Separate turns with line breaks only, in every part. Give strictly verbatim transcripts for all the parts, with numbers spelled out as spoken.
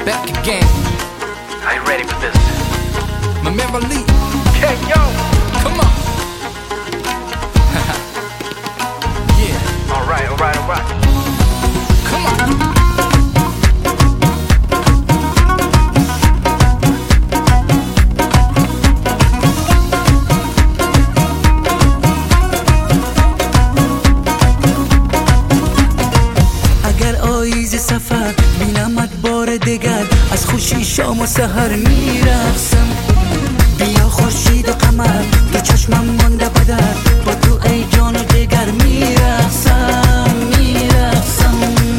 back again.
Are you ready for this?
My man Malik.
Hey yo,
Come on. Yeah,
alright, alright, alright.
come on.
اگر آیز سفر بینمت بار دگر، از خوشی شام و سحر میرقصم. بیا خورشید و قمر تو چشمم مانده بدر، با تو ای جان و جگر میرقصم میرقصم.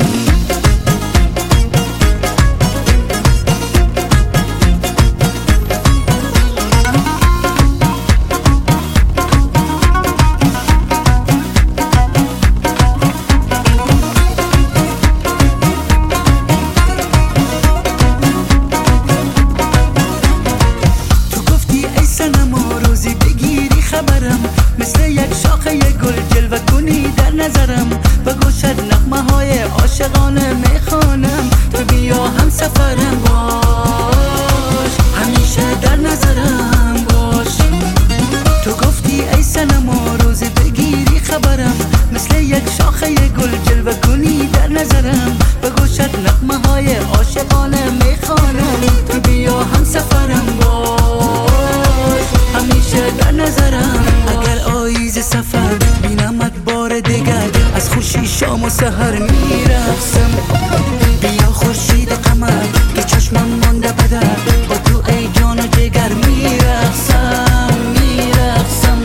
مثل یک شاخه گل جلوه کنی در نظرم، و گوشت نغمه های عاشقانه میخوانم. تو بیا هم سفرم باش، همیشه در نظرم باش. تو گفتی ای سنما روزی بگیری خبرم، مثل یک شاخه گل جلوه کنی در نظرم، و گوشت نغمه های عاشقانه میخوانم. تو بیا هم سفرم باش، همیشه در نظرم. اگر آیز سفر بینمت بار دیگر، از خوشی شام و سحر میرقصم. بیا خورشید قمر که چشمم مانده بدر، با تو ای جان و جگر میرقصم میرقصم.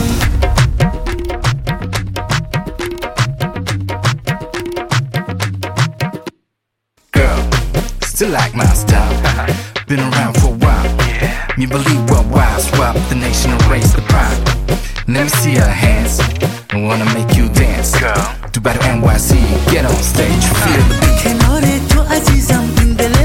Girl, still like my style. Been around for a while. Me believe worldwide, swap the nation and raise the pride. Let me see your hands, I wanna make you dance. Girl, do better N Y C, get on stage, feel the beat.
کنار تو عزیزم این دل